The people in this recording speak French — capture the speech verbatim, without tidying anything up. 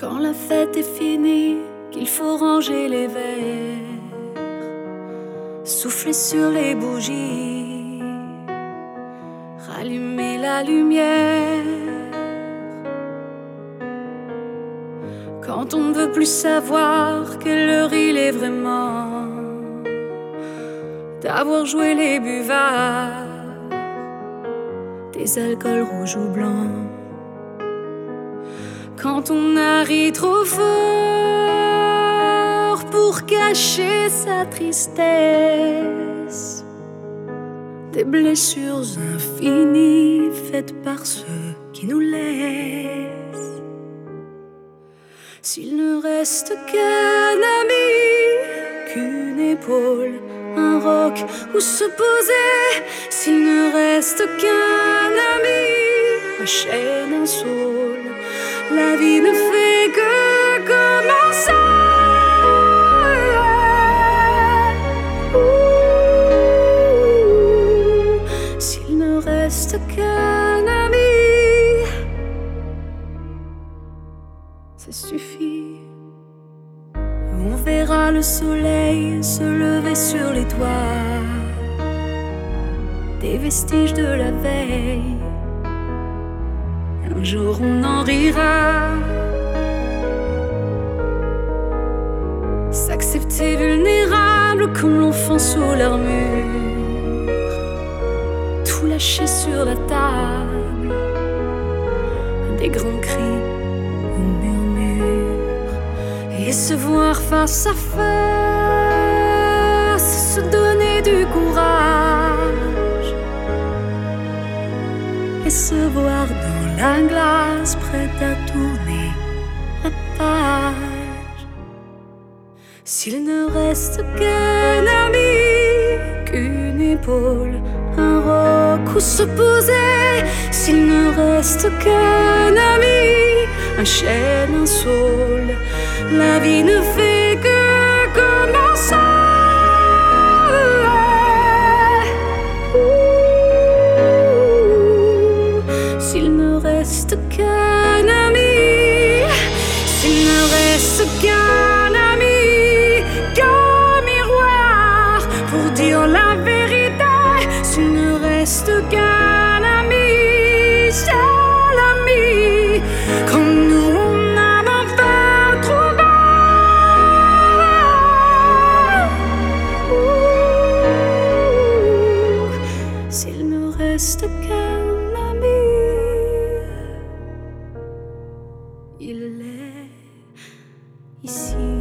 Quand la fête est finie, qu'il faut ranger les verres, souffler sur les bougies, rallumer la lumière. Quand on ne veut plus savoir quelle heure il est vraiment, d'avoir joué les buvards, des alcools rouges ou blancs. Quand on a ri trop fort pour cacher sa tristesse, des blessures infinies faites par ceux qui nous laissent. S'il ne reste qu'un ami, qu'une épaule, un roc où se poser, s'il ne reste qu'un ami, un chêne, un saule, la vie ne fait que commencer. Ouh, s'il ne reste qu'un ami, ça suffit. On verra le soleil se lever sur les toits, des vestiges de la veille. Un jour on en rira. S'accepter vulnérable comme l'enfant sous l'armure, tout lâcher sur la table, des grands cris ou murmures, et se voir face à face, se donner du courage, et se voir dans la glace prête à tourner la page. S'il ne reste qu'un ami, qu'une épaule, un roc où se poser, s'il ne reste qu'un ami, un chêne, un saule, la vie ne fait que commencer. S'il ne reste qu'un ami, s'il ne reste qu'un ami, qu'un miroir pour dire la vérité, s'il ne reste qu'un ami, seul ami, comme nous on a enfin trouvé. Ouh, s'il ne reste qu'un ami, il est ici.